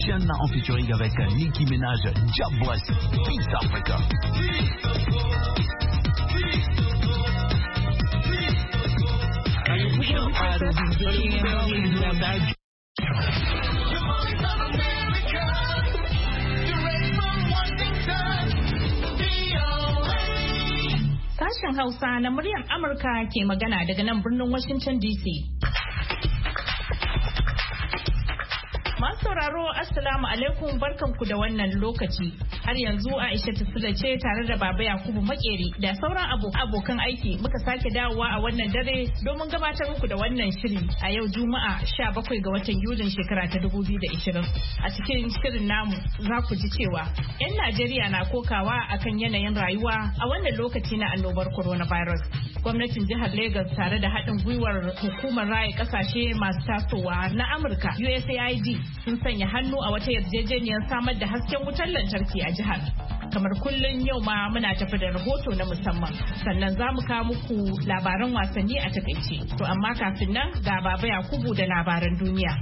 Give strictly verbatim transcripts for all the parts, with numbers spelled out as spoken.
En featuring avec Nicki Minaj, Job Bless, East Africa. Sashen Hausa na muryar Amurka ke magana daga nan birnin Washington D C. Masu sauraro Assalamu alaikum, barkanku da wannan lokaci. Har yanzu Aisha Tafila ce tare da Baba Yakubu Makeri da sauran abokan aiki muka sake dawowa a wannan dare domin gabatar muku da wannan shiri a yau Juma'a sha bakwai ga watan Yulin shekara ta dubu biyu da ashirin. A cikin shirin namu za ku ji cewa 'yan Najeriya na kokawa akan yanayin rayuwa a wannan lokaci na annobar coronavirus. Gwamnatin jihar Lagos tare da haɗin gwiwar hukumar raya ƙasashe masu tasowa na Amurka U S A I D sun sanya hannu a wata yarjejeniyar samar da hasken wutar lantarki a jihar. Kamar kullum yau ma muna tafi da rahoto na musamman, sannan za mu kawo muku labaran wasanni a takaice. To amma kafin nan ga Baba Yakubu da labaran duniya.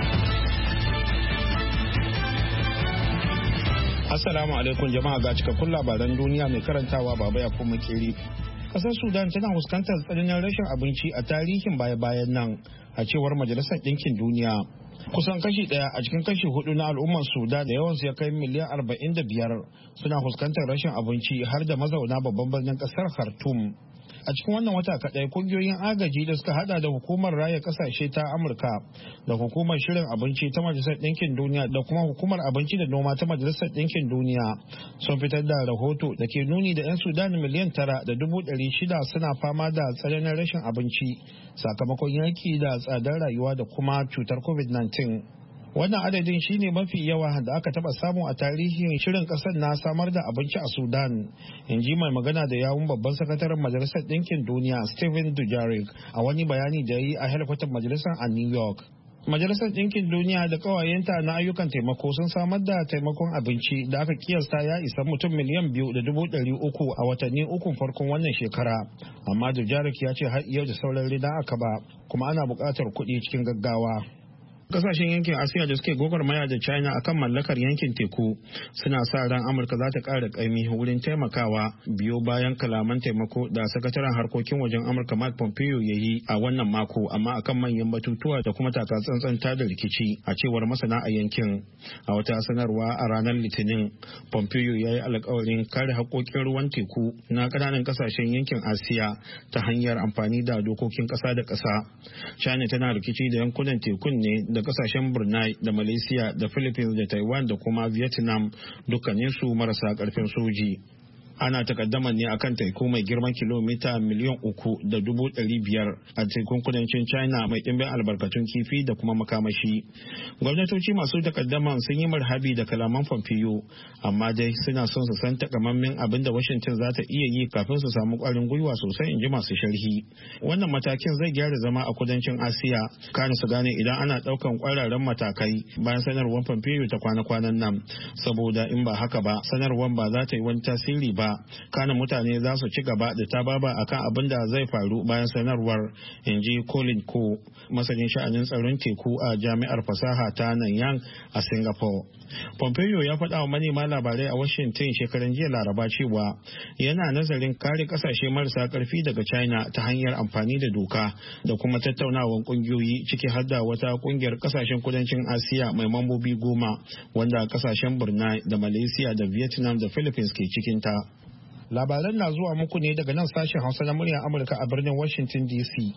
Assalamu alaikum jama'a, ga cikakkun labaran duniya mai karantawa Baba Yakubu Makeri. Kasar Sudan tana fuskantar tsananin rashin abinci a tarihin baya-bayan nan, a cewar Majalisar Ɗinkin Duniya. Kusan kashi ɗaya a cikin kashi hudu na al'ummar Sudan da yawansu ya kai miliyan arba'in da biyar suna fuskantar rashin abinci, har da mazauna babban birnin ƙasar Khartoum. A cikin wannan wata kaɗai kungiyoyin agaji da suka hada da hukumar raya ƙasashe ta Amurka da hukumar shirin abinci ta Majalisar Ɗinkin Duniya da kuma hukumar abinci da noma ta Majalisar Ɗinkin Duniya sun fitar da rahoto da ke nuni da 'yan Sudan miliyan tara da dubu ɗari shida suna fama da tsananin rashin abinci sakamakon yaki da tsadar rayuwa da kuma cutar covid nineteen. Wannan adadin shine mafi yawa da aka taba samu a tarihin shirin kasar na samar da abinci a Sudan, in ji mai magana da yawun babban sakataren Majalisar Ɗinkin Duniya Stephen Dujarric a wani bayani da yi a helikwatar majalisar a New York. Majalisar Ɗinkin Duniya da ƙawayenta na ayyukan taimako sun samar da taimakon abinci da aka kiyasta ya isa mutum miliyan biyu da dubu ɗari uku a watanni ukun farkon wannan shekara. Amma Dujarric ya ce har yau da sauran rina aka ba, kuma ana buƙatar kuɗi cikin gaggawa. Kasashen yankin Asiya da suke gwagwarmaya da China akan mallakar yankin teku suna sa ran Amurka za ta ƙara ƙaimi wurin taimakawa biyo bayan kalaman taimako da sakataren harkokin wajen Amurka Mike Pompeo ya yi a wannan mako, amma akan manyan batutuwa da kuma takatsantsan da rikici, a cewar masana a yankin. A wata sanarwa a ranar Litinin, Pompeo ya yi alkawarin kare haƙoƙin ruwan teku na ƙananan kasashen yankin Asiya ta hanyar amfani da dokokin ƙasa da ƙasa. China tana rikici da yankunan tekun ne da kasashen Brunei da Malaysia da Philippines da Taiwan da kuma Vietnam, dukkaninsu marasa karfin soji. Ana takaddama ne akan teku mai girman kilomita miliyan uku da dubu ɗari biyar a tekun kudancin China mai ɗimbin albarkatun kifi da kuma makamashi. Gwamnatoci masu takaddaman sun yi marhabi da kalaman Pompeo, amma dai suna son su san takamammen abin da Washington za ta iya yi kafin su samu ƙwarin gwiwa sosai, in ji masu sharhi. Wannan matakin zai gyara zama a kudancin Asiya, kana su gane idan ana ɗaukan ƙwararren matakai bayan sanarwar Pompeo ta kwana-kwanan nan, saboda in ba haka ba sanarwar ba za ta yi wani tasiri ba. Kana mutane za su ci gaba da tababa akan abin da zai faru bayan sanarwar, in ji Colin Ko, masanin sha'anin tsaron teku a jami'ar fasaha ta Nanyang a Singapore. Pompeo ya faɗa wa manema labarai a Washington shekaran jiya Laraba cewa yana nazarin kare kasashe marasa ƙarfi daga China ta hanyar amfani da doka da kuma tattaunawar ƙungiyoyi, ciki har da wata ƙungiyar kasashen kudancin Asiya mai mambobi goma wanda kasashen Brunei da Malaysia da Vietnam da Philippines ke cikinta. Labaran na zuwa muku ne daga nan sashen Hausa na muryar Amurka a birnin Washington D C.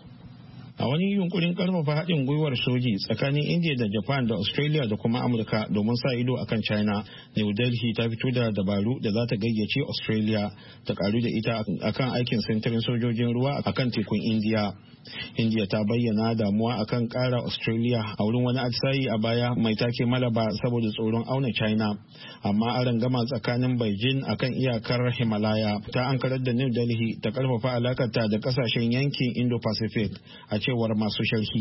A wani yunkurin karfafa haɗin gwiwar soji tsakanin India da Japan da Australia da kuma Amurka domin sa ido akan China, New Delhi ta fito da dabaru da za ta gayyace Australia ta karu da ita akan aikin sintirin sojojin ruwa akan tekun India. India ta bayyana damuwa akan kara Australia a wurin wani atisayi a baya mai take Malaba saboda tsoron auna China, amma a rangama tsakanin Beijing akan iyakar Himalaya ta ankarar da New Delhi ta karfafa alakarta da kasashen yankin Indo-Pacific, a cewar masu sharhi.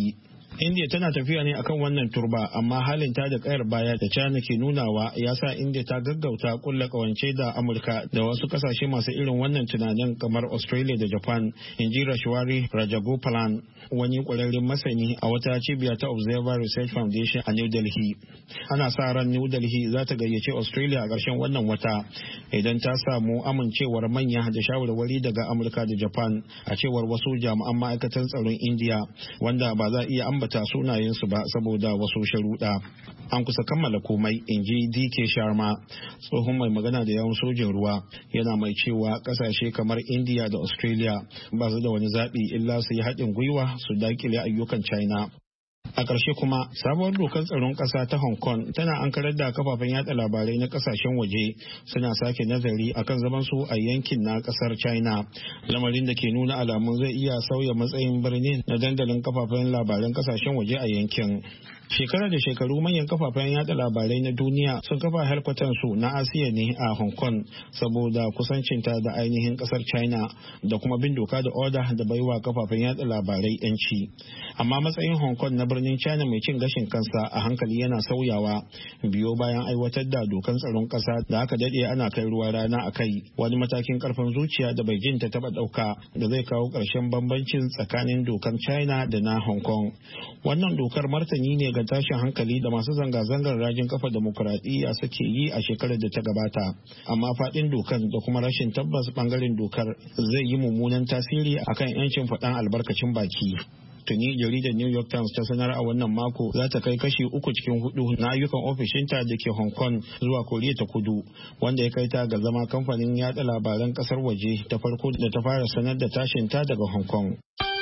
India tana tafiya ne akan wannan turba, amma halin ta da kayar baya da China ke nunawa ya sa India ta gaggauta kulla kawance da Amurka da wasu kasashe masu irin wannan tunanin kamar Australia da Japan, inji Rashwari Rajagopalan, wani kwararren masani a wata cibiya ta Observer Research Foundation a New Delhi. Ana sa ran New Delhi za ta gayyace Australia a ƙarshen wannan wata idan ta samu amincewar manya da shawarwari daga Amurka da Japan, a cewar wasu jami'an ma'aikatan tsaron India, wanda ba za a iya ambata ta sunayensu ba saboda wasu sharuɗa. An kusa kammala komai, in ji D K Sharma, tsohon mai magana da yawan sojin ruwa, yana mai cewa ƙasashe kamar India da Australia ba su da wani zaɓi illa su yi haɗin gwiwa su dakile ayyukan China. A ƙarshe kuma, sabuwar dokar tsaron ƙasa ta Hong Kong tana ankarar da kafafen yada labarai na ƙasashen waje suna sake nazari akan zaman su a yankin na ƙasar China, lamarin da ke nuna alamun zai iya sauya matsayin birnin na dandalin kafafen labaran ƙasashen waje a yankin. Shekara da shekaru manyan kafafen yada labarai na duniya sun kafa helkwatan su na Asiya ne a Hong Kong saboda kusancinta da ainihin kasar China da kuma bin doka da oda da baiwa kafafen yada labarai yanci. Amma matsayin Hong Kong na birnin China mai cin gashin kansa a hankali yana sauyawa biyo bayan aiwatar da dokan tsaron kasa da aka dade ana kai ruwa rana a kai, wani matakin karfin zuciya da Beijing ta taba dauka da zai kawo ƙarshen bambancin tsakanin dokan China da na Hong Kong. Wannan dokar martani ne ga tashin hankali da masu zanga-zangar rajin kafa demokuraɗiyya suke yi a shekarar da ta gabata, amma faɗin dokan da kuma rashin tabbas bangaren dokar zai yi mummunan tasiri akan 'yancin faɗan albarkacin baki. Tuni jaridar New York Times ta sanar a wannan mako za ta kai kashi uku cikin hudu na ayyukan ofishinta da ke Hong Kong zuwa Koriya ta Kudu, wanda ya kai ta ga zama kamfanin yada labaran kasar waje ta farko da ta fara sanar da tashinta daga Hong Kong.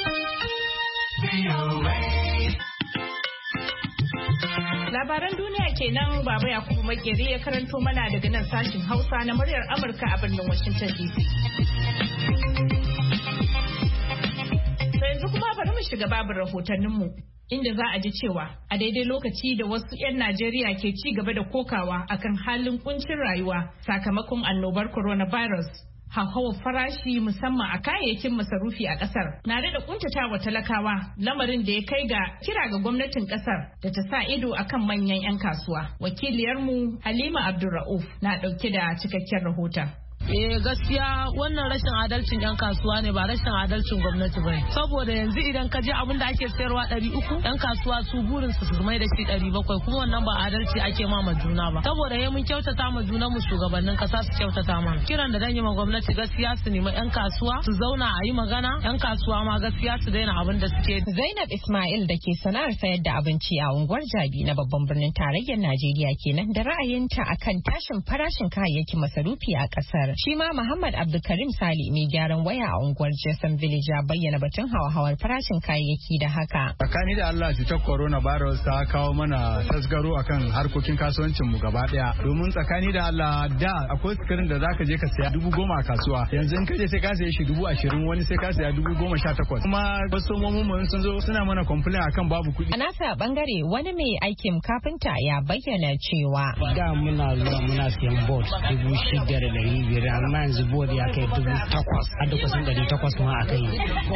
Labaran duniya kenan Baba Yakubu Makeri ya karanto mana daga nan sashin Hausa na muryar Amurka a birnin Washington D C. Yanzu kuma bari mu shiga babin rahotanninmu, inda za a ji cewa a daidai lokaci da wasu 'yan Najeriya ke ci gaba da kokawa akan halin kuncin rayuwa sakamakon annobar coronavirus. Hauhawar farashi musamman a kayayyakin masarufi a kasar na da kuntatawa talakawa, lamarin da ya kai ga kira ga gwamnatin kasar da ta sa ido akan manyan 'yan kasuwa. Wakiliyarmu Halima Abdulra'uf na dauke da cikakken rahoton. Eh gaskiya wannan rashin adalcin yan kasuwa ne, ba rashin adalcin gwamnati ba. Saboda yanzu idan ka je abin da ake sayarwa ɗari uku, yan kasuwa su burin su su mai da shi ɗari bakwai, kuma wannan ba adalci ake ma ma juna ba. Saboda ya mun kyautata ma junan mu shugabannin kasa su kyautata mana. Kiran da dan yi ma gwamnati gaskiya su nemi yan kasuwa su zauna a yi magana, yan kasuwa ma gaskiya su daina abin da suke. Zainab Ismail da ke sana'ar sayar da abinci a unguwar Jabi na babban birnin tarayyar Najeriya kenan da ra'ayinta akan tashin farashin kayayyakin masarufi a kasar. Shi ma Muhammad Abdulkarim Sali mai gyaran waya a unguwar Jason Village ya bayyana batun hawa-hawar farashin kayayyaki da haka. Tsakani da Allah cutar coronavirus ta kawo mana tasgaro akan harkokin kasuwancin mu gaba daya. Domin tsakani da Allah da akwai sikirin da zaka je ka saya dubu goma a kasuwa. Yanzu in kaje sai ka saye shi dubu ashirin, wani sai ka saya dubu goma sha takwas. Kuma kwastomomin mu sun zo suna mana complain akan babu kuɗi. A nasa bangare wani mai aikin kafinta ya bayyana cewa da muna zuwa muna siyan board dubu shida da ɗari biyar, amma yanzu board ya kai dubu takwas har da kusan ɗari takwas ma a kai.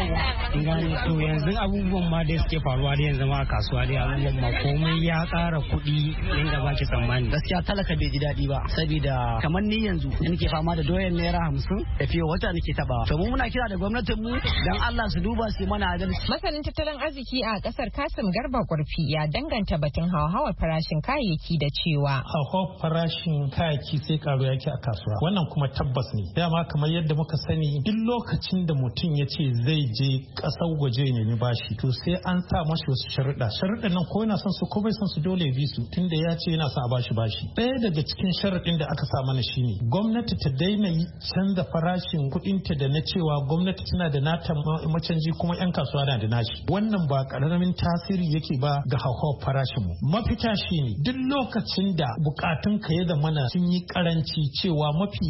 Gani to yanzu abubuwan ma dai suke faruwa da yanzu ma a kasuwa dai abubuwan ma komai ya ƙara kuɗi inda ba ki tsammani. Gaskiya talaka bai ji daɗi ba saboda kamar ni yanzu da nake fama da doyan naira hamsin da fiye wata nake taɓa. To mu muna kira da gwamnatin mu dan Allah su duba su mana adalci. Masanin tattalin arziki a kasar Kasim Garba Gurfi ya danganta batun hawa farashin kayayyaki da cewa hawa farashin kayayyaki sai karo yake a kasuwa. Wannan kuma tabbas ne. Dama kamar yadda muka sani duk lokacin da mutum ya ce zai je ƙasar waje ya nemi bashi to sai an sa mashi wasu sharuɗa. Sharuɗan nan ko yana son su ko bai son su dole bi su tunda ya ce yana son a bashi bashi. Ɗaya daga cikin sharuɗin da aka sa mana shine gwamnati ta daina canza farashin kuɗinta da na cewa gwamnati tana da nata macanji kuma 'yan kasuwa na da nashi. Wannan ba ƙaramin tasiri yake ba ga hauhawar farashin mu. Mafita shine duk lokacin da bukatun ka ya zamana sun yi karanci cewa mafi yawan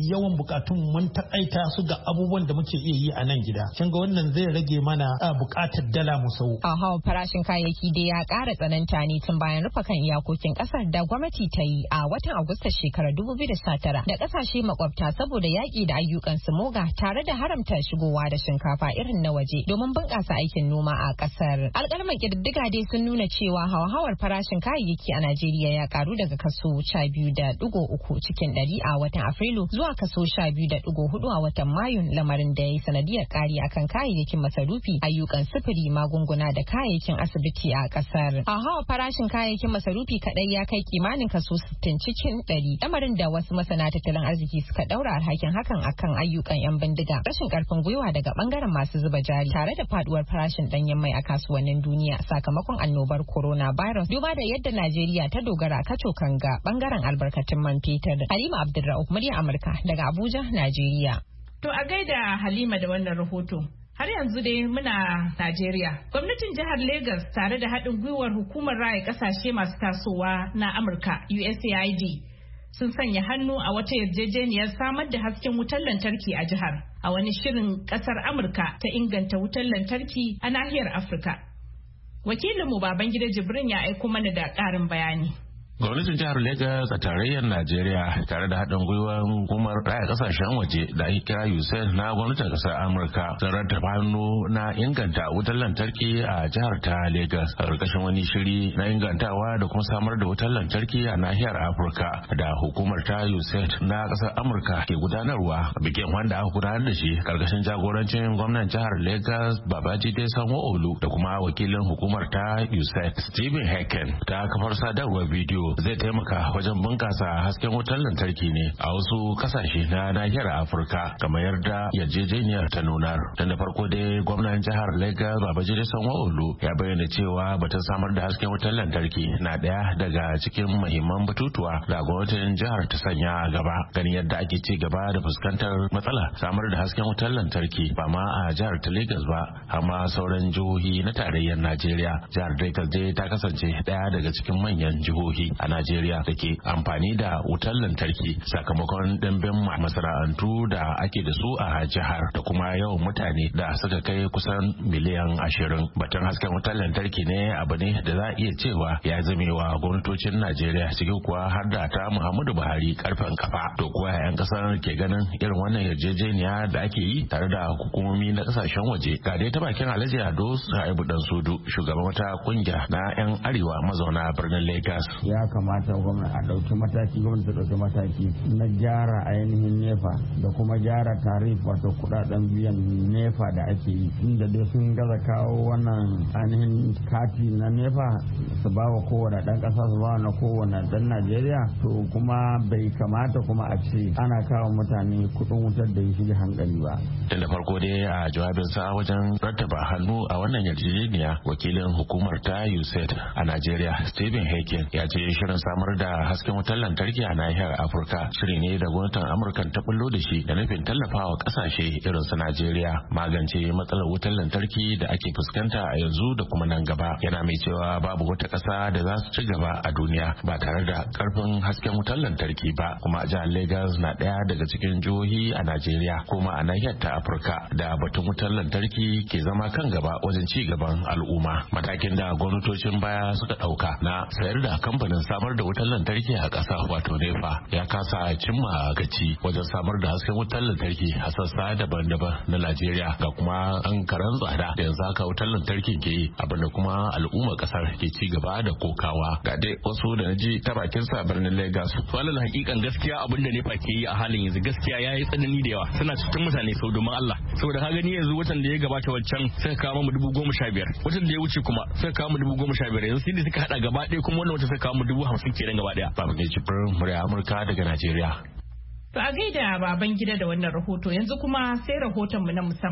bukatun mun takaita su ga abubuwan da muke iya yi a nan gida. Kin ga wannan zai rage mana bukatar dala mu sau. A hawa farashin kayayyaki dai ya ƙara tsananta ne tun bayan rufe kan iyakokin ƙasar da gwamnati ta yi a watan Agusta shekarar dubu biyu da sha tara da ƙasashe makwabta saboda yaƙi da ayyukan smoga tare da haramta shigowa da shinkafa irin na waje domin bunƙasa aikin noma a ƙasar. Alƙalman ƙididdiga dai sun nuna cewa hauhawar farashin kayayyaki a Najeriya ya ƙaru daga kaso sha biyu da ɗigo uku cikin ɗari a watan Afrilu zuwa kaso sha biyu da ɗigo hudu a watan Mayu, lamarin da ya yi sanadiyar ƙari akan kayayyakin masarufi, ayyukan sufuri, magunguna da kayayyakin asibiti a ƙasar. Hauhawar farashin kayayyakin masarufi kaɗai ya kai kimanin kaso sittin cikin ɗari, lamarin da wasu masana tattalin arziki suka ɗaura alhakin hakan akan ayyukan 'yan bindiga, rashin ƙarfin gwiwa daga ɓangaren masu zuba jari tare da faɗuwar farashin ɗanyen mai a kasuwannin duniya sakamakon annobar coronavirus, duba da yadda Najeriya ta dogara kacokan ga ɓangaren albarkatun man fetur. Halima Abdulra'uf, murya Amurka daga Abuja, Najeriya. To a gaida Halima da wannan rahoto. Har yanzu dai muna Najeriya. Gwamnatin jihar Lagos tare da haɗin gwiwar hukumar raya ƙasashe masu tasowa na Amurka U S A I D sun sanya hannu a wata yarjejeniyar samar da hasken wutar lantarki a jihar a wani shirin ƙasar Amurka ta inganta wutar lantarki a nahiyar Afirka. Wakilinmu Babangida Jibrin ya aiko mana da ƙarin bayani. Gwamnatin jihar Lagos a tarayyar Najeriya tare da haɗin gwiwar hukumar raya ƙasashen waje da ake kira U S A I D na gwamnatin ƙasar Amurka sun rattaba hannu na inganta wutar lantarki a jihar ta Lagos a ƙarƙashin wani shiri na ingantawa da kuma samar da wutar lantarki a nahiyar Afirka da hukumar ta U S A I D na ƙasar Amurka ke gudanarwa. Bikin wanda aka gudanar da shi ƙarƙashin jagorancin gwamnan jihar Lagos Babajide Sanwo-Olu da kuma wakilin hukumar ta U S A I D Stephen Haken ta kafar sadarwar bidiyo zai taimaka wajen bunkasa hasken wutar lantarki ne a wasu kasashe na nahiyar Afirka kamar yadda yarjejeniyar ta nunar. Tun da farko dai gwamnan jihar Lagos Babajide Sanwo-Olu ya bayyana cewa batun samar da hasken wutar lantarki na daya daga cikin muhimman batutuwa da gwamnatin jihar ta sanya gaba, ganin yadda ake ci gaba da fuskantar matsala samar da hasken wutar lantarki ba ma a jihar ta Lagos ba amma sauran jihohi na tarayyar Najeriya. Jihar Lagos dai ta kasance daya daga cikin manyan jihohi a Najeriya da ke amfani da wutar lantarki sakamakon ɗimbin masana'antu da ake da su a jihar da kuma yawan mutane da suka kai kusan miliyan ashirin. Batun hasken wutar lantarki ne abu ne da za a iya cewa ya zamewa gwamnatocin Najeriya ciki kuwa har da ta Muhammadu Buhari karfen kafa. To kuwa 'yan kasar ke ganin irin wannan yarjejeniya da ake yi tare da hukumomi na kasashen waje. Ga dai ta bakin Alhaji Ado Saibu Dansudu, shugaban wata kungiya na 'yan arewa mazauna birnin Lagos. Ya kamata gwamnati a ɗauki mataki gwamnati ta ɗauki mataki na gyara ainihin nefa da kuma gyara tarif wato kuɗaɗen biyan nefa da ake yi, inda dai sun gaza kawo wannan ainihin kati na nefa su ba wa kowane ɗan ƙasa su ba wa na kowane ɗan Najeriya. To kuma bai kamata kuma a ce ana kawo mutane kuɗin wutar da ya shiga hankali ba. Tun da farko dai a jawabinsa wajen rattaba hannu a wannan yarjejeniya, wakilin hukumar ta U S A I D a Najeriya Stephen Haken ya ce shirin samar da hasken wutar lantarki a nahiyar Afirka shiri ne da gwamnatin Amurka ta bullo da shi da nufin tallafawa kasashe irin su Najeriya magance matsalar wutar lantarki da ake fuskanta a yanzu da kuma nan gaba. Yana mai cewa babu wata ƙasa da za su ci gaba a duniya ba tare da karfin hasken wutar lantarki ba, kuma jihar Lagos na ɗaya daga cikin jihohi a Najeriya kuma a nahiyar ta Afirka da batun wutar lantarki ke zama kan gaba wajen ci gaban al'umma. Matakin da gwamnatocin baya suka ɗauka na sayar da kamfanin samar da wutar lantarki a ƙasa wato nefa ya kasa cimma gaci wajen samar da hasken wutar lantarki a sassa daban-daban na Najeriya, ga kuma an karan tsada da yanzu haka wutar lantarkin ke yi, abinda kuma al'ummar ƙasar ke ci gaba da kokawa. Ga dai wasu da na ji ta bakin sa birnin Lagos. Walal hakikan gaskiya abinda nefa ke yi a halin yanzu gaskiya ya yi tsanani da yawa, suna cikin mutane sau domin Allah, saboda ka gani yanzu watan da ya gabata wancan suka kawo mu dubu goma sha biyar, watan da ya wuce kuma suka kawo mu dubu goma sha biyar, yanzu sai da suka hada gaba ɗaya kuma wannan wata suka kawo mu dubu hamsin kenan gaba ɗaya. Baban Jibrin murya Amurka daga Najeriya. To a gaida baban gida da wannan rahoto, yanzu kuma sai rahoton mu na musamman.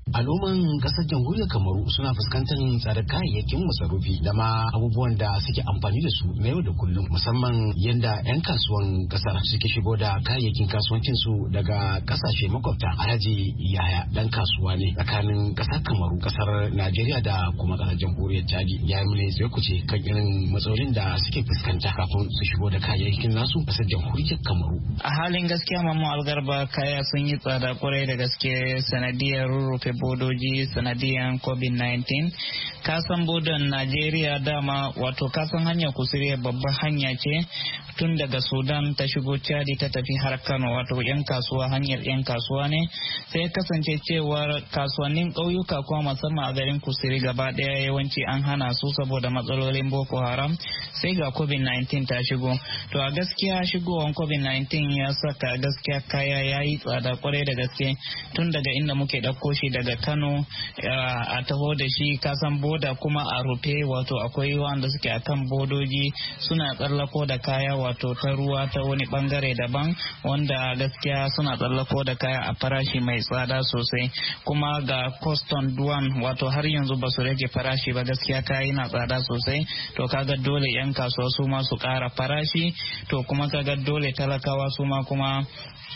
Al'umman kasar jamhuriyar Kamaru suna fuskantar tsadar kayayyakin masarufi da ma abubuwan da suke amfani da su na yau da kullum, musamman yadda 'yan kasuwan kasar suke shigo da kayayyakin kasuwancin su daga kasashe makwabta. Alhaji Yaya dan kasuwa ne tsakanin kasar Kamaru, kasar Najeriya da kuma kasar jamhuriyar Chadi. Ya yi mune sai kuce kan irin matsalolin da suke fuskanta kafin su shigo da kayayyakin nasu kasar jamhuriyar Kamaru. A halin gaskiya Mamu Algarba, kaya sun yi tsada kwarai da gaske sanadiyar rurrufe bodoji sanadiyan covid nineteen. Kasan bodon Najeriya dama wato kasan hanyar kusuriya babbar hanya ce tun daga Sudan ta shigo Chadi ta tafi har Kano, wato yan kasuwa hanyar yan kasuwa ne. Sai kasance cewar kasuwannin ƙauyuka kuma musamman a garin kusuri gaba ɗaya yawanci an hana su saboda matsalolin Boko Haram. Sai ga covid nineteen ta shigo. To a gaskiya shigowar covid nineteen ya saka gaskiya kaya ya yi tsada kwarai da gaske tun daga inda muke ɗauko shi daga Kano a taho da shi kasan boda kuma a rufe, wato akwai wanda suke akan bodoji suna tsallako da kaya wato ta ruwa ta wani bangare daban, wanda gaskiya suna tsallako da kaya a farashi mai tsada sosai. Kuma ga custom duwan wato har yanzu ba su rage farashi ba, gaskiya kaya na tsada sosai. To kaga dole yan kasuwa su ma su kara farashi, to kuma kaga dole talakawa su ma kuma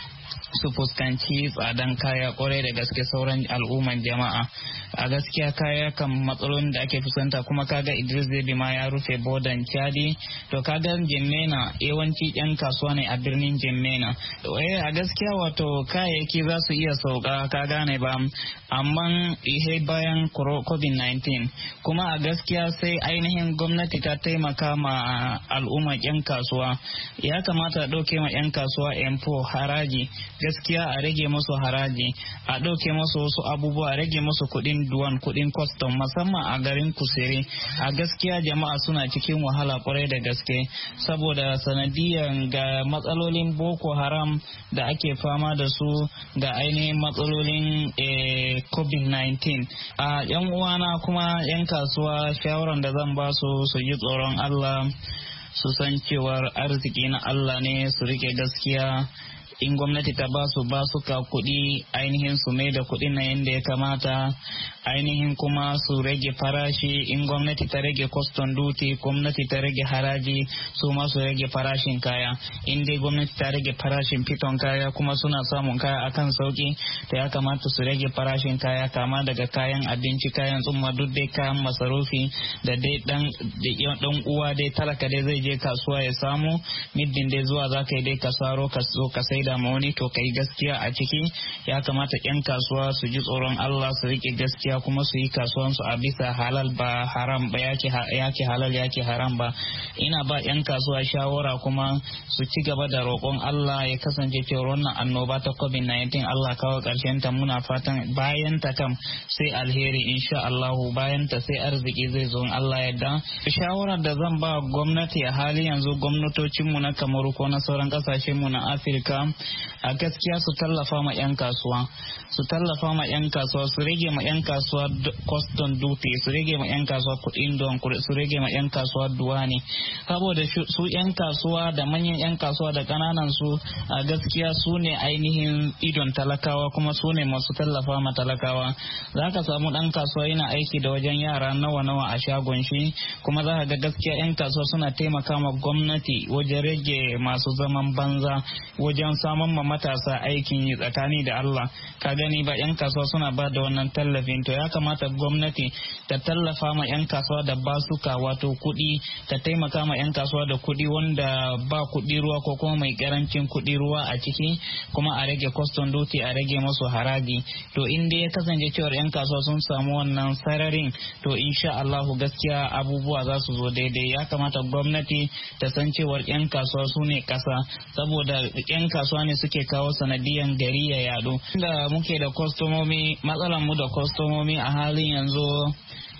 su fuskanci tsadan kaya kwarai da gaske sauran al'umman jama'a. A gaskiya kaya kan matsalolin da ake fuskanta, kuma kaga Idris Deby ma ya rufe bodan Chadi. To kaga Jemmena yawanci yan kasuwa ne a birnin Jemmena. Eh a gaskiya wato kayayyaki za su iya sauka, ka gane ba, amma ihe bayan covid nineteen. Kuma a gaskiya sai ainihin gwamnati ta taimaka ma al'umma yan kasuwa. Ya kamata a ɗauke ma yan kasuwa empo haraji, gaskiya a rage musu haraji, a ɗauke musu wasu abubuwa, a rage musu kuɗin duwan, kuɗin custom musamman a garin Kusere. A gaskiya jama'a suna cikin wahala kwarai da gaske saboda sanadiyan ga matsalolin Boko Haram da ake fama da su, ga ainihin matsalolin eh, covid nineteen. A yan uwana kuma yan kasuwa, shawaran da zan ba su su ji tsoron Allah, su san cewar arziki na Allah ne, su rike gaskiya. In gwamnati ta ba su ba su ka kuɗi ainihin su mai da kuɗin na yadda ya kamata, ainihin kuma su rage farashi. In gwamnati ta rage custom duty, gwamnati ta rage haraji, su ma su rage farashin kaya. In dai gwamnati ta rage farashin fiton kaya kuma suna samun kaya akan sauki, to ya kamata su rage farashin kaya, kama daga kayan abinci, kayan tsumma, duk dai kayan masarufi da dai dan dan uwa dai talaka dai zai je kasuwa ya samu, middin dai zuwa za ka yi dai ka saro ka zo ka sai da ma wani, to kai gaskiya a ciki. Ya kamata yan kasuwa su ji tsoron Allah, su rike gaskiya kuma su yi kasuwan su a bisa halal ba haram ba, yake yake halal yake haram ba. Ina ba yan kasuwa shawara kuma su ci gaba da roƙon Allah ya kasance cewa wannan annoba ta covid nineteen Allah kawo ƙarshen ta. Muna fatan bayan ta kam sai alheri insha Allah, bayan ta sai arziki zai zo Allah yadda. Shawarar da zan ba gwamnati a hali yanzu, gwamnatocin mu na Kamaru ko na sauran kasashen mu na Afirka, a gaskiya su tallafa ma 'yan kasuwa su tallafa ma 'yan kasuwa su rage ma 'yan kasuwa custom duty, su rage ma 'yan kasuwa kuɗin don, su rage ma 'yan kasuwa duwani, saboda su 'yan kasuwa da manyan 'yan kasuwa da ƙananan su a gaskiya su ne ainihin idon talakawa, kuma su ne masu tallafa ma talakawa. Za ka samu ɗan kasuwa yana aiki da wajen yara nawa nawa a shagon shi, kuma za ka ga gaskiya 'yan kasuwa suna taimaka ma gwamnati wajen rage masu zaman banza, wajen samun ma matasa aikin yi tsakani da Allah. Ka gani ba 'yan kasuwa suna ba da wannan tallafin, to ya kamata gwamnati ta tallafa ma 'yan kasuwa da basuka, wato kuɗi, ta taimaka ma 'yan kasuwa da kuɗi wanda ba kuɗi ruwa ko kuma mai karancin kuɗi ruwa a ciki, kuma a rage custom duty, a rage musu haraji. To in dai ya kasance cewar 'yan kasuwa sun samu wannan sararin, to insha Allahu gaskiya abubuwa za su zo daidai. Ya kamata gwamnati ta san cewar 'yan kasuwa su ne ƙasa, saboda 'yan kasuwa ne suke kawo sanadiyan gari ya yadu. Da muke da kwastomomi, matsalan mu da kwastomomi a halin yanzu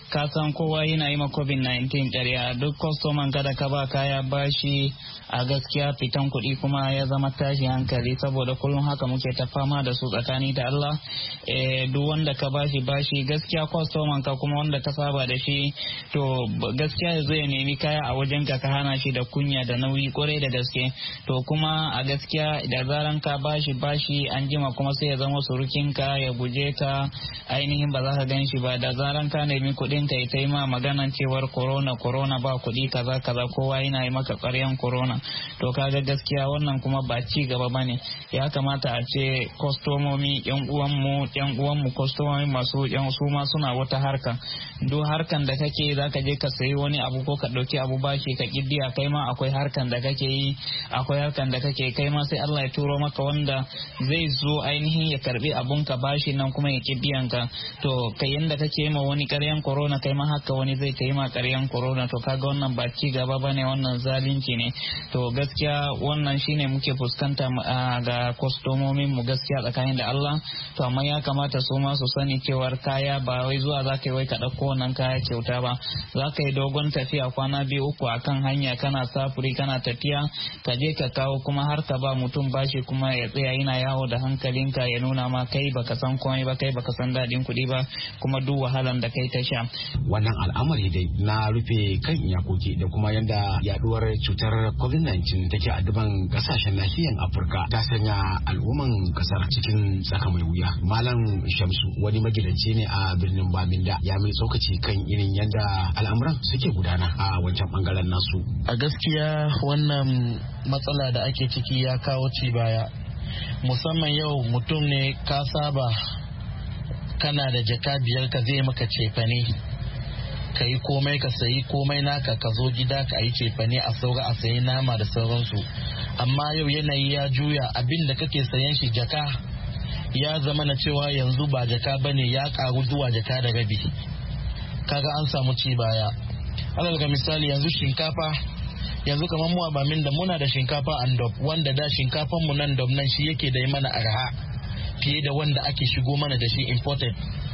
ka san kowa yana yi ma covid nineteen ƙarya. Duk kwastoman kada ka ba kaya bashi a gaskiya fitan kuɗi kuma ya zama tashi hankali, saboda kullum haka muke ta fama da su tsakani da Allah. E, duk wanda ka bashi bashi gaskiya kwastoman ka kuma wanda ka saba da shi to gaskiya ya zo ya nemi kaya a wajen ka ka hana shi da kunya da nauyi kwarai da gaske. To kuma a gaskiya da zaran ka bashi bashi an jima kuma sai ya zama surukin ka ya guje ka, ainihin ba za ka gan shi ba. Da zaran ka nemi kuɗin ka ita yi ma maganan cewar corona corona ba kuɗi kaza kaza, kowa yana yi maka ƙaryan corona. To kaga gaskiya wannan kuma ba ci gaba bane. Ya kamata a ce kwastomomi yan uwanmu yan uwanmu kwastomomi masu yan su ma suna wata harka. Duk harkan da kake zaka je ka sayi wani abu ko ka dauki abu bashi ka kiddiya, kai ma akwai harkan da kake yi, akwai harkan da kake kai ma sai Allah ya turo maka wanda zai zo ainihin ya karbi abun ka bashi nan kuma ya kiddiyan ka. To kai yanda kake yi ma wani ƙaryan corona kai ma haka wani zai ta yi ma ƙaryan corona. To kaga wannan ba ci gaba bane, wannan zalunci ne. To gaskiya wannan shine muke fuskanta ga kwastomomin mu gaskiya tsakanin da Allah. To amma ya kamata su ma su sani cewar kaya ba wai zuwa za ka yi wai ka ɗauko wannan kaya kyauta ba. Za ka yi dogon tafiya kwana biyu uku akan hanya kana safuri kana tafiya ka je ka kawo, kuma har ka ba mutum bashi kuma ya tsaya yana yawo da hankalinka ya nuna ma kai baka san komai ba, kai baka san daɗin kuɗi ba, kuma duk wahalan da kai ta sha. Wannan al'amari dai na rufe kan iyakoki da kuma yanda yaduwar cutar covid nineteen take addaban kasashen nahiyar Afirka ta sanya al'umman kasar cikin tsaka mai wuya. Malam Shamsu wani magidanci ne a birnin Baminda, ya mai tsokaci kan irin yanda al'amuran suke gudana a wancan bangaren nasu. A gaskiya wannan matsala da ake ciki ya kawo ci baya, musamman yau mutum ne ka saba kana da jaka biyar ka zai maka cefane, ka yi komai ka sayi komai naka ka zo gida ka yi cefane a saura a sayi nama da sauransu. Amma yau yanayi ya juya, abin da kake sayan shi jaka ya zama na cewa yanzu ba jaka bane, ya karu zuwa jaka da rabi. Kaga an samu ci baya. Alal ga misali yanzu shinkafa, yanzu kamar mu a Bamin da muna da shinkafa andop, wanda da shinkafan mu nan dom nan shi yake da mana arha fiye da wanda ake shigo mana da shi imported.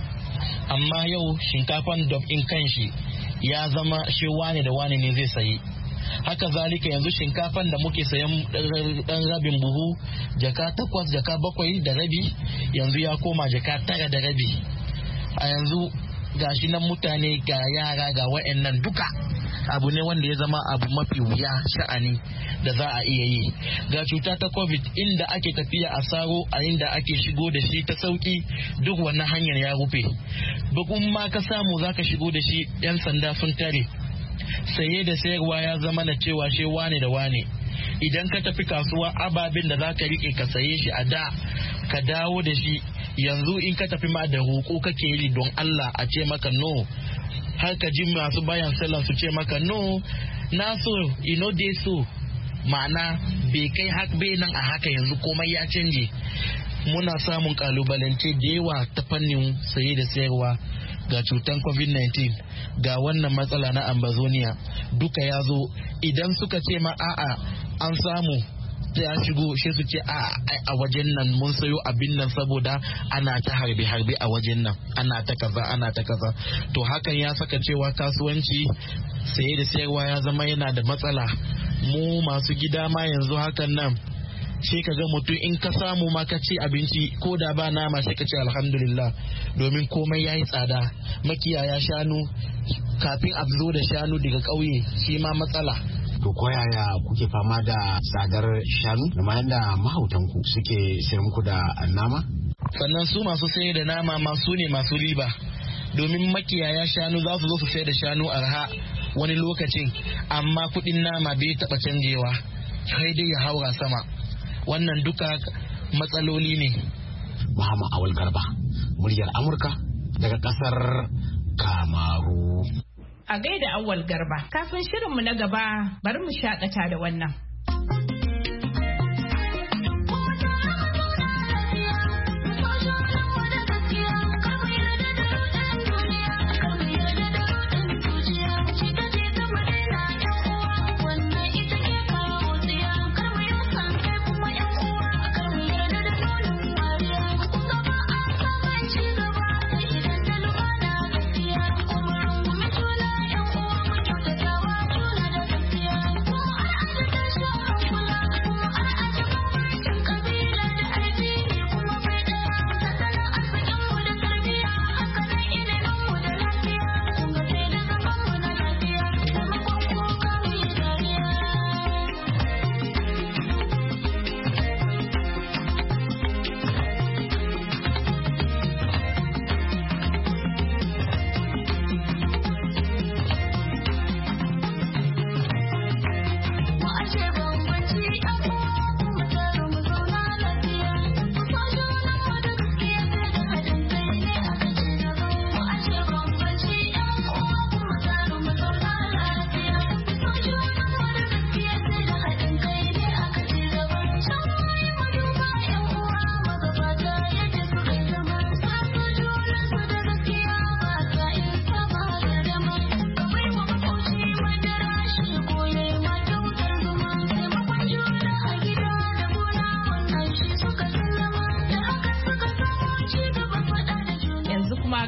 Amma yau shinkafan dom in kanshi ya zama shi wane da wane ne zai sayi. Haka zalika yanzu shinkafan da muke sayan dan rabin buhu jaka takwas jaka bakwai da rabi yanzu ya koma jaka tara da rabi. A yanzu gashi nan mutane ga yara ga wa'annan duka abu ne wanda ya zama abu mafi wuya sha'ani da za a iya yi. Ga cuta ta covid inda ake tafiya a saro a inda ake shigo da shi ta sauki, duk wannan hanyar ya rufe. Bukun ma ka samu zaka shigo da shi yan sanda sun tare. Saye da sayarwa ya zama na cewa shi wane da wane. Idan ka tafi kasuwa ababen da zaka rike ka saye shi a da ka dawo da shi, yanzu in ka tafi ma da roƙo kake yi don Allah a ce maka no, har ka ji masu bayan sallah su ce maka no na so ino dai so, ma'ana bai kai hak bai nan a haka, yanzu komai ya canje. Muna samun kalubalance da yawa ta fannin saye da sayarwa. Ga cutan covid nineteen, ga wannan matsala na ambazonia, duka ya zo. Idan suka ce ma a'a an samu ya shigo, shi su ce a a wajen nan mun sayo abin nan saboda ana ta harbe harbe a wajen nan, ana ta kaza ana ta kaza. To hakan ya saka cewa kasuwanci saye da sayarwa ya zama yana da matsala. Mu masu gida ma yanzu hakan nan sai ka ga mutum in ka samu ma ka ci abinci ko da ba nama sai ka ce alhamdulillah, domin komai ya yi tsada. Makiyaya shanu, kafin a zo da shanu daga ƙauye shi ma matsala. To ko yaya kuke fama da tsadar shanu da ma yanda mahautanku suke sayar muku da nama? Sannan su masu sayar da nama masu ne masu riba, domin makiyaya shanu za su zo su sayar da shanu arha wani lokacin, amma kuɗin nama bai taɓa canjewa, sai dai ya haura sama. Wannan duka matsaloli ne. Muhammad Awal Garba, muryar Amurka daga kasar Kamaru. A gaida Awal Garba, kafin shirinmu na gaba bari mu shakata da wannan. Thank you.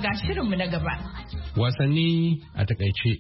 ga shirinmu na gaba. Wasanni a takaice.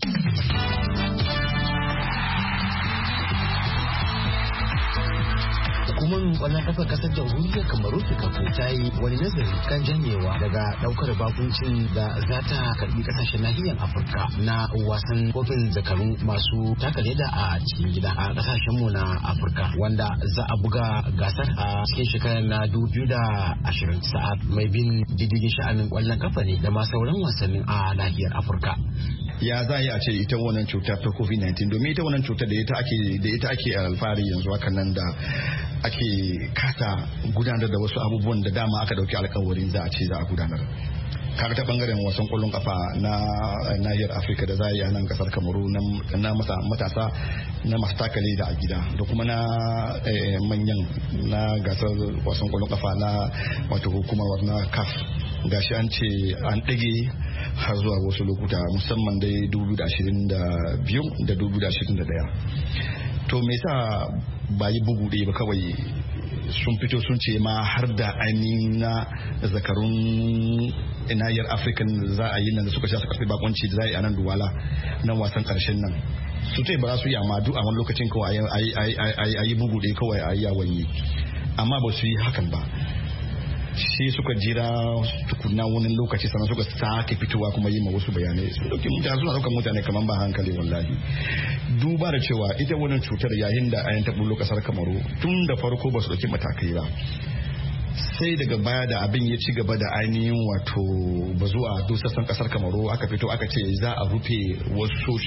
Hukumar kwallon kafa kasar jamhuriyar Kamaru Fikafo ta yi wani nazari kan janyewa daga daukar bakuncin da za ta karbi kasashen nahiyar Afirka na wasan kofin zakaru masu taka leda a cikin gida a kasashen mu na Afirka wanda za a buga gasar a cikin shekarar na dubu biyu da ashirin. Sa'ad mai bin diddigin sha'anin kwallon kafa ne da ma sauran wasannin a nahiyar Afirka. Ya za a ce ita wannan cutar ta covid nineteen domin ita wannan cutar da ita ake da ita ake alfahari yanzu hakan nan da ake kasa gudanar da wasu abubuwan da dama aka dauki alkawarin za a ce za a gudanar. Kaga ta bangaren wasan kwallon kafa na nahiyar Afirka da za a yi a nan kasar Kamaru na matasa na masu takale da a gida da kuma na manyan na gasar wasan kwallon kafa na wato hukumar na C A F gashi an ce an ɗage har zuwa wasu lokuta musamman dai dubu da ashirin da biyu da dubu da ashirin da ɗaya. To me yasa ba yi bugu ɗaya ba kawai sun fito sun ce ma har da ainihin na zakarun nahiyar African za a yi nan da suka sha su karfi bakonci da za a yi a nan Duwala na wasan karshen nan. Su ce ba za su yi amma duk a wani lokacin kawai a yi bugu ɗaya kawai a yi yawon yi amma ba su yi hakan ba. Shi suka jira tukunna wani lokaci sannan suka sake fitowa kuma yi ma wasu bayanai sun dauki mutane suna daukan mutane kamar ba hankali wallahi. Duba da cewa ita wannan cutar yayin da ayan ta bullo kasar Kamaru tun da farko ba su dauki matakai ba sai daga baya da abin ya ci gaba da ainihin wato bazuwa dusassan kasar Kamaru aka fito aka ce za a rufe wasu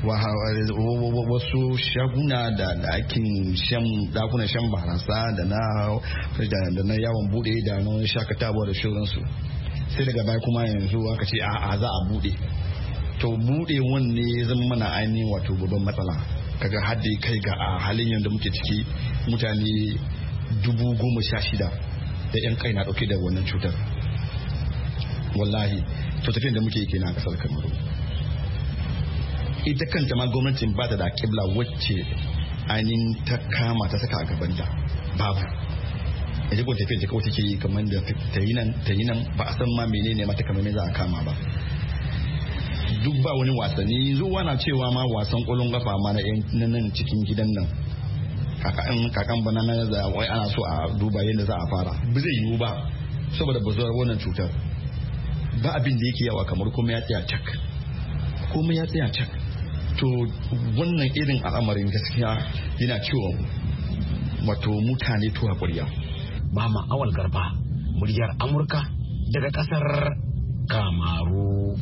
wasu shaguna da dakin shan dakunan shan barasa da na da na yawon bude da na shakatawa da shirinsu sai daga baya kuma yanzu aka ce a za a bude to bude wanne zan mana ainihin wato babban matsala kaga hadda kai ga a halin yadda muke ciki mutane dubu goma sha shida da yan kai na dauke da wannan cutar wallahi to tafiyan da muke kenan a kasar Kamaru ita kanta ma gwamnatin ba ta da kibla wacce ainihin ta kama ta saka a gabanta babu ita ko tafiyan ta kawai take yi kamar da ta yi nan ta yi nan ba a san ma menene mata kamar me za a kama ba duk ba wani wasanni zuwa na cewa ma wasan kwallon kafa ma na nan cikin gidan nan kakan bana na da wai ana so a duba yadda za a fara ba zai yiwu ba saboda bazuwar wannan cutar ba abin da yake yawa kamar kuma ya tsaya cak kuma ya tsaya cak to wannan irin al'amarin gaskiya yana ciwon wato mutane tuwa ƙwarya. Mama Awal Garba muryar Amurka daga kasar Kamaru.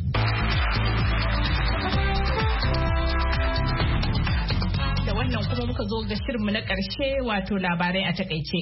Wannan kuma muka zo ga shirinmu na ƙarshe wato labarai a takaice.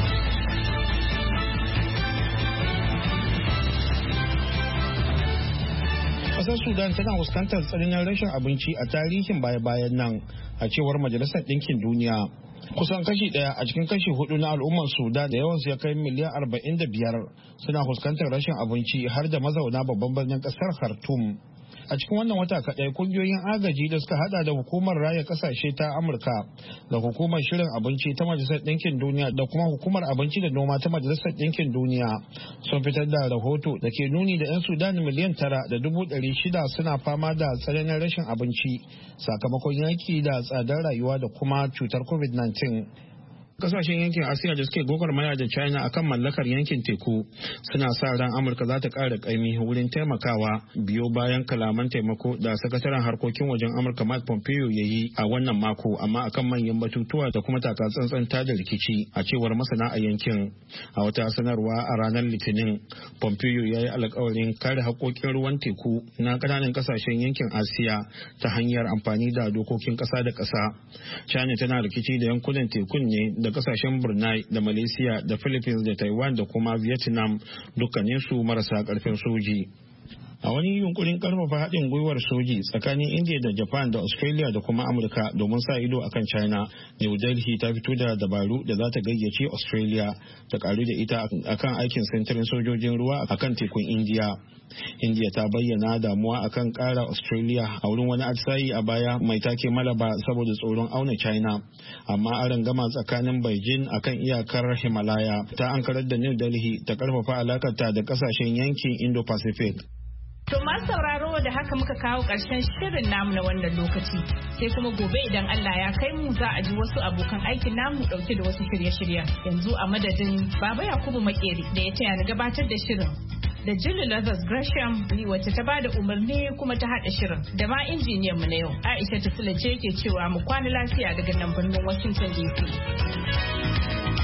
Ƙasar Sudan tana fuskantar tsananin rashin abinci a tarihin baya-bayan nan a cewar Majalisar Ɗinkin Duniya. Kusan kashi ɗaya a cikin kashi hudu na al'ummar Sudan da yawansu ya kai miliyan arba'in da biyar suna fuskantar rashin abinci har da mazauna babban birnin ƙasar Khartoum. A cikin wannan wata kaɗai kungiyoyin agaji da suka hada da hukumar raya kasashe ta Amurka da hukumar shirin abinci ta Majalisar Ɗinkin Duniya da kuma hukumar abinci da noma ta Majalisar Ɗinkin Duniya sun fitar da rahoto da ke nuni da 'yan Sudan miliyan tara da dubu ɗari shida suna fama da tsananin rashin abinci sakamakon yaki da tsadar rayuwa da kuma cutar covid nineteen. Kasashen yankin Asiya da suke gwagwarmaya da China akan mallakar yankin teku suna sa ran Amurka za ta ƙara ƙaimi wurin taimakawa biyo bayan kalaman taimako da sakataren harkokin wajen Amurka Mike Pompeo ya yi a wannan mako amma akan manyan batutuwa da kuma taka tsantsan da rikici a cewar masana a yankin. A wata sanarwa a ranar Litinin, Pompeo ya yi alkawarin kare haƙoƙin ruwan teku na ƙananan kasashen yankin Asiya ta hanyar amfani da dokokin ƙasa da ƙasa. China tana rikici da yankunan tekun ne da kasashen Brunei da Malaysia da Philippines da Taiwan da kuma Vietnam dukkaninsu marasa karfin soji. A wani yunkurin karfafa haɗin gwiwar soji tsakanin India da Japan da Australia da kuma Amurka domin sa ido akan China, New Delhi ta fito da dabaru da za ta gayyace Australia ta karu da ita akan aikin sintirin sojojin ruwa akan tekun India. India ta bayyana damuwa akan kara Australia a wurin wani atisayi a baya mai take Malaba saboda tsoron auna China, amma aron gama tsakanin Beijing akan iyakar Himalaya ta ankarar da New Delhi ta karfafa alakarta da kasashen yankin Indo-Pacific. To masu sauraro da haka muka kawo ƙarshen shirin namu na wannan lokaci. Sai kuma gobe idan Allah ya kai mu za a ji wasu abokan aikin namu ɗauke da wasu shirye-shiryen. Yanzu a madadin Baba Yakubu Makeri da ya taya ni gabatar da shirin. Da Julie Lazarus Gresham wacce ta bada umarni kuma ta haɗa shirin. Da ma injiniyan mu na yau Aisha Tafila ce ke cewa mu kwana lafiya daga nan birnin Washington D C.